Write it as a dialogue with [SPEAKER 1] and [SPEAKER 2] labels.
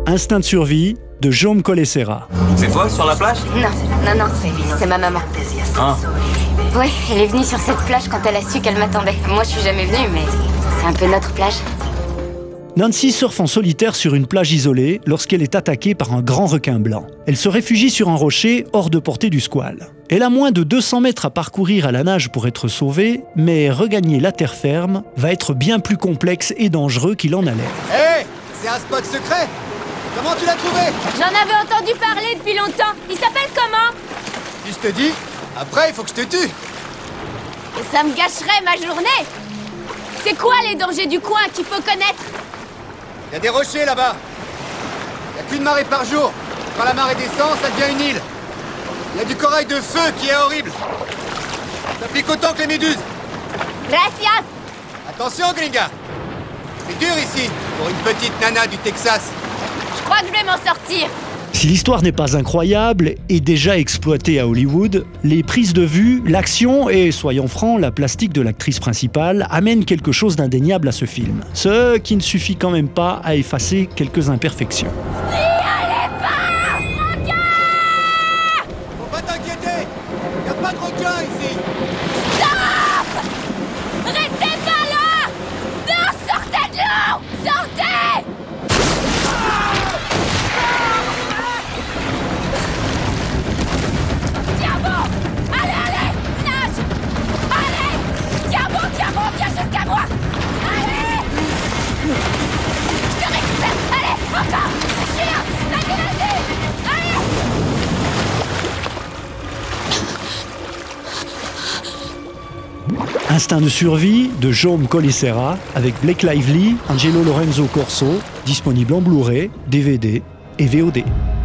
[SPEAKER 1] Instinct de survie de Jaume Collet-Serra.
[SPEAKER 2] C'est toi sur la plage?
[SPEAKER 3] Non, c'est ma maman.
[SPEAKER 2] Ah.
[SPEAKER 3] Ouais, elle est venue sur cette plage quand elle a su qu'elle m'attendait. Moi, je suis jamais venue, mais c'est un peu notre plage.
[SPEAKER 1] Nancy surfe en solitaire sur une plage isolée lorsqu'elle est attaquée par un grand requin blanc. Elle se réfugie sur un rocher hors de portée du squale. Elle a moins de 200 mètres à parcourir à la nage pour être sauvée, mais regagner la terre ferme va être bien plus complexe et dangereux qu'il en a l'air.
[SPEAKER 4] Hé, c'est un spot secret. Comment tu l'as trouvé?
[SPEAKER 5] J'en avais entendu parler depuis longtemps. Il s'appelle comment?
[SPEAKER 4] Si je te dis, après il faut que je te tue.
[SPEAKER 5] Ça me gâcherait ma journée. C'est quoi les dangers du coin qu'il faut connaître?
[SPEAKER 4] Il y a des rochers là-bas. Il n'y a qu'une marée par jour. Quand la marée descend, ça devient une île. Il y a du corail de feu qui est horrible. Ça pique autant que les méduses.
[SPEAKER 5] Gracias.
[SPEAKER 4] Attention, gringa. C'est dur ici, pour une petite nana du Texas.
[SPEAKER 5] Je crois que je vais m'en sortir.
[SPEAKER 1] Si l'histoire n'est pas incroyable et déjà exploitée à Hollywood, les prises de vue, l'action et, soyons francs, la plastique de l'actrice principale amènent quelque chose d'indéniable à ce film. Ce qui ne suffit quand même pas à effacer quelques imperfections.
[SPEAKER 4] Faut pas t'inquiéter. Il n'y a pas de requin ici.
[SPEAKER 5] Stop! Restez pas là! Non, sortez de l'eau! Sortez! Tiens bon! Allez, nage! Allez! Tiens bon, viens jusqu'à moi! Allez! Je te récupère! Allez, encore! Chien! Vas-y! Allez!
[SPEAKER 1] Instinct de survie de Jaume Collet-Serra avec Blake Lively, Angelo Lorenzo Corso, disponible en Blu-ray, DVD et VOD.